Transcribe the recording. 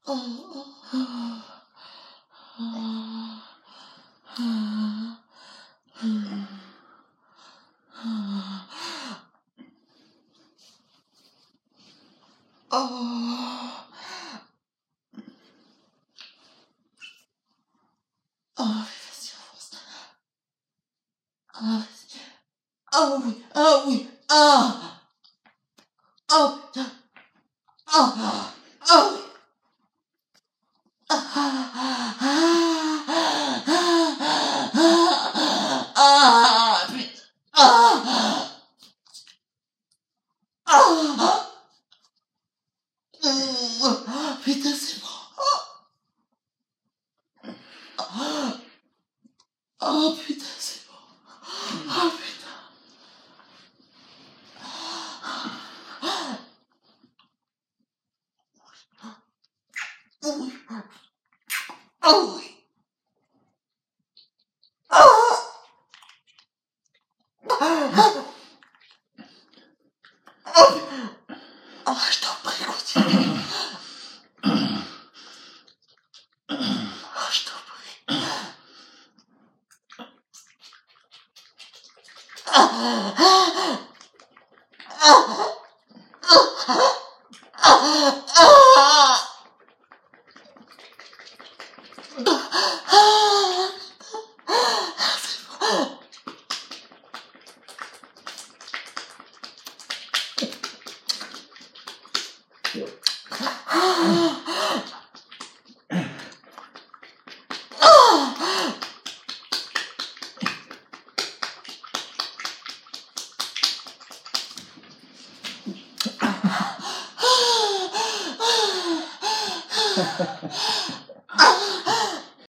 Vas-y, avance. Vas-y. Ah oui, ah oui, ah. Oh putain. Ah, ah oui. Putain, c'est bon. Oh putain, c'est bon. Oh putain. Oui. Oh oui. Oh, je t'en prie, continue. Oh, je t'en prie.